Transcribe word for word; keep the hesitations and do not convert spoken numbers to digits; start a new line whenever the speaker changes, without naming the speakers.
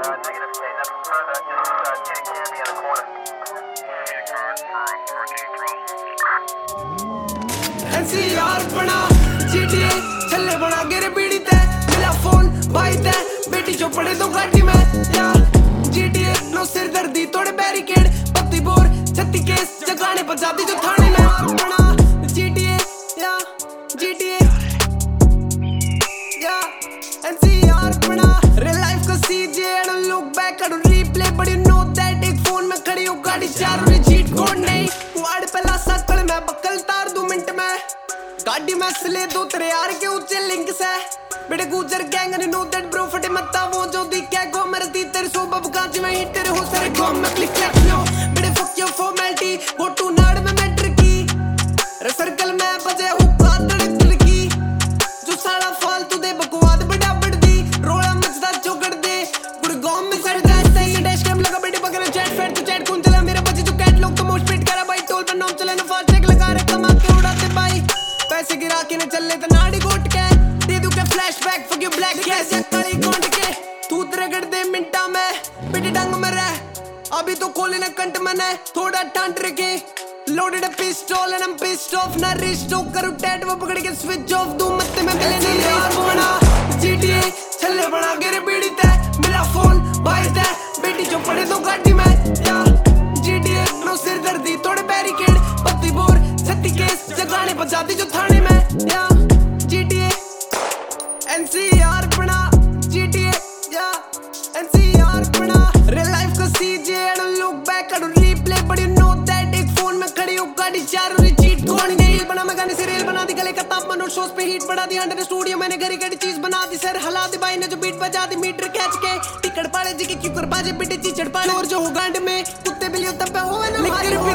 negative, stay nothing further. Just uh, getting candy in the corner.
N C R बना G T A चले बना गेरे बीड़ी ते मिला phone भाई ते बेटी जो पड़े तो गाड़ी में या G T A नो सिर दर्दी तोड़े बैरिकेड पत्ती बोर छत्ती केस जगाने पर जाती जो थाने में बना G T A या G T A या N C R बना real life का C J I don't look back I don't replay but you know that एक फोन में खड़ी हो गाड़ी चारों ने cheat code नहीं वाड़ पहला सकल मैं बकल तार दो मिनट में गाड़ी में सले दो तेरे यार के ऊंचे लिंक से बेटे गुजर गैंग ने नो दैट ब्रो फटे मत्ता वो जो दिखे गो मेरे दी तेरे सो बब कांच में हिट हो सारे गो में क्लिक क्लैक लो बेटे fuck your formality go to नाड़ में मैटर की रे सर्कल में बजे हुक्का तड़क लगी जो साला फालतू दे बकवाद बड़ा बड़दी रोला मचदा चौकड़ दे पूरे गांव में सर जाता है डैश कैम लगा बेटे बगैर चैट फैट तो चैट कौन चला मेरा बच्चे जो कैट लोग तो मोस्ट पिट करा भाई टोल पर नाम चले ना फास्ट चेक लगा रे कमा के उड़ाते भाई पैसे गिरा के न चले तो नाड़ी गोट के दे दूं के फ्लैशबैक फक यू ब्लैक कैसे काली कोंड के तू रगड़ दे मिनटा में बेटे डंग में रह अभी तो खोले ना कंट मने थोड़ा टांट रखे loaded a pistol and I'm pissed off ना रिस्ट हो करूँ टैट वो पकड़ के switch off दूं मत्ते में मिले नहीं रेस बना G T A चले बना गेरे बीड़ी ते मिला फोन भाई ते बेटी जो पड़े तो गाड़ी में या G T A नो सिर दर्दी तोड़े बैरिकेड पत्ती बोर छत्ती केस जगाने पर जाती जो थाने में या G T A N C R बना G T A या N C R बना real life का C J I don't look back I don't replay but you know that एक फोन में खड़ी हो गाड़ी चारों ने cheat code नहीं बना मैं गाने से रेल बना दी गले का तापमान और शोज पे हीट बढ़ा दी अंडर स्टूडियो मैंने घरी घड़ी चीज बना दी सर हला दी भाई ने जो बीट बजा दी मीटर खींच के टिकट पाले जी के क्यों कर बाजे बेटे चीचड़ पाले और जो हो गांड में कुत्ते बिल्लियों तब पे हो ना